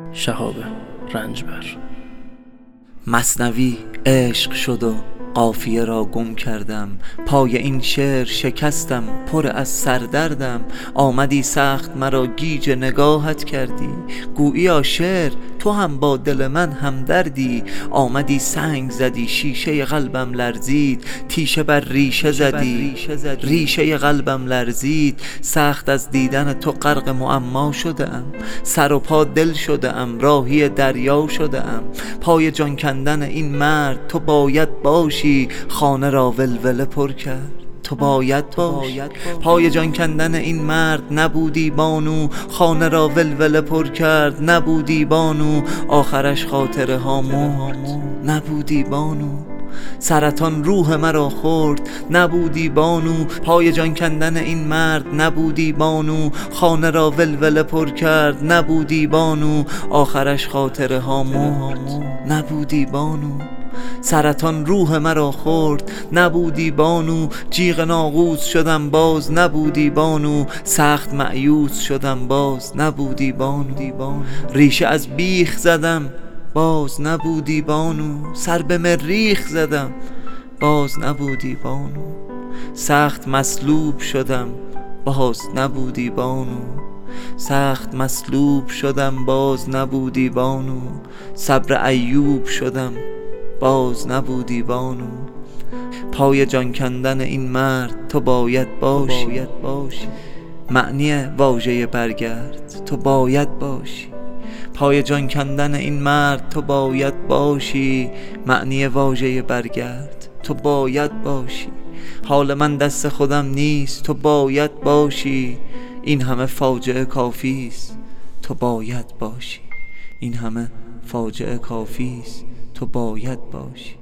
شهاب رنجبر. مثنوی عشق شد و قافیه را گم کردم، پای این شعر شکستم پر از سردردم. آمدی سخت مرا گیج نگاهت کردی، گویی شعر تو هم با دل من همدردی. آمدی سنگ زدی شیشه قلبم لرزید، تیشه بر ریشه زدی ریشه قلبم لرزید. سخت از دیدن تو غرق معما شده ام، سر و پا دل شده ام، راهی دریا شده ام. پای جان کندن این مرد تو باید باشی، خانه را ولوله پر کرد تو باید باشی. پای جان کندن این مرد نبودی بانو، خانه را ولوله پر کرد نبودی بانو. آخرش خاطره ها مرد نبودی بانو، سرطان روح مرا خورد نبودی بانو. پای جان کندن این مرد نبودی بانو، خانه را ولوله پر کرد نبودی بانو. آخرش خاطره ها مرد نبودی بانو، سرطان روح مرا خورد نبودی بانو. جیغ ناقوس شدم باز نبودی بانو، سخت مایوس شدم باز نبودی بانو. ریشه از بیخ زدم باز نبودی بانو، سر به مریخ زدم باز نبودی بانو. سخت مصلوب شدم باز نبودی بانو، سخت مصلوب شدم باز نبودی بانو. صبر ایوب شدم باز نبودی بانو. پای جان کندن این مرد تو باید باشی، معنی واژه برگرد تو باید باشی. پای جان کندن این مرد تو باید باشی، معنی واژه برگرد تو باید باشی. حال من دست خودم نیست تو باید باشی، این همه فاجعه کافیست تو باید باشی. این همه فاجعه کافیست تو باید باشی.